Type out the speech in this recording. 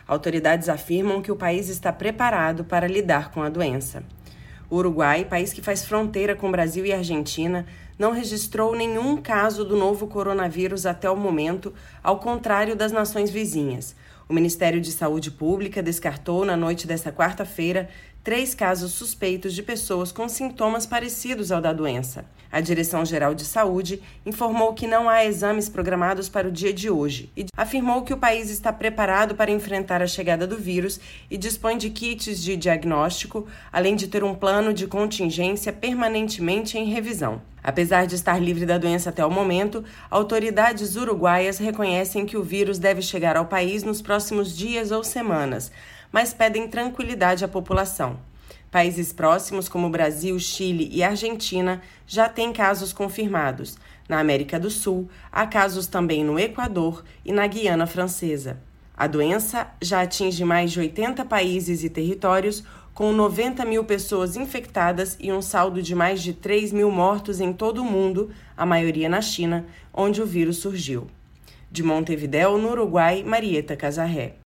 Autoridades afirmam que o país está preparado para lidar com a doença. O Uruguai, país que faz fronteira com Brasil e Argentina, não registrou nenhum caso do novo coronavírus até o momento, ao contrário das nações vizinhas. O Ministério de Saúde Pública descartou, na noite desta quarta-feira, 3 casos suspeitos de pessoas com sintomas parecidos ao da doença. A Direção-Geral de Saúde informou que não há exames programados para o dia de hoje e afirmou que o país está preparado para enfrentar a chegada do vírus e dispõe de kits de diagnóstico, além de ter um plano de contingência permanentemente em revisão. Apesar de estar livre da doença até o momento, autoridades uruguaias reconhecem que o vírus deve chegar ao país nos próximos dias ou semanas, mas pedem tranquilidade à população. Países próximos como Brasil, Chile e Argentina já têm casos confirmados. Na América do Sul, há casos também no Equador e na Guiana Francesa. A doença já atinge mais de 80 países e territórios, com 90 mil pessoas infectadas e um saldo de mais de 3 mil mortos em todo o mundo, a maioria na China, onde o vírus surgiu. De Montevidéu, no Uruguai, Marieta Casarré.